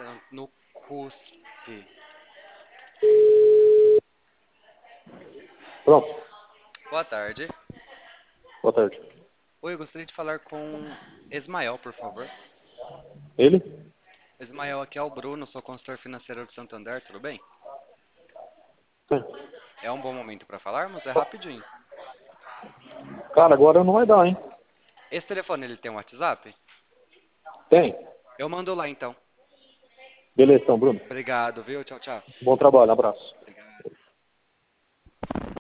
no cuspe. Pronto. Boa tarde. Boa tarde. Oi, eu gostaria de falar com Ismael, por favor. Ele? Ismael, aqui é o Bruno, sou consultor financeiro do Santander, tudo bem? Sim. É um bom momento para falarmos? É rapidinho. Cara, agora não vai dar, hein? Esse telefone, ele tem um WhatsApp? Tem. Eu mando lá, então. Beleza, então, Bruno. Obrigado, viu? Tchau, tchau. Bom trabalho, abraço. Obrigado.